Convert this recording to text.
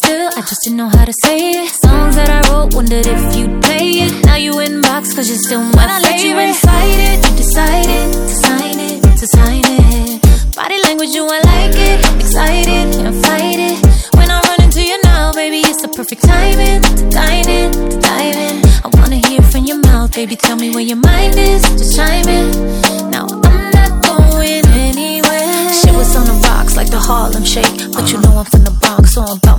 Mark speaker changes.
Speaker 1: still, I just didn't know how to say it. Songs that I wrote, wondered if you'd play it. Now you inbox, cause you're still my favorite. When I let you incite it, you decided to sign it, to sign it. Body language, you I like it, excited, can't fight it. When I run into you now, baby, it's the perfect timing to dine in, to dive in. I wanna hear from your mouth, baby, tell me where your mind is, just chime in. Now I'm not going anywhere. Shit was on the rocks like the Harlem Shake, but you know I'm from the Bronx, so I'm about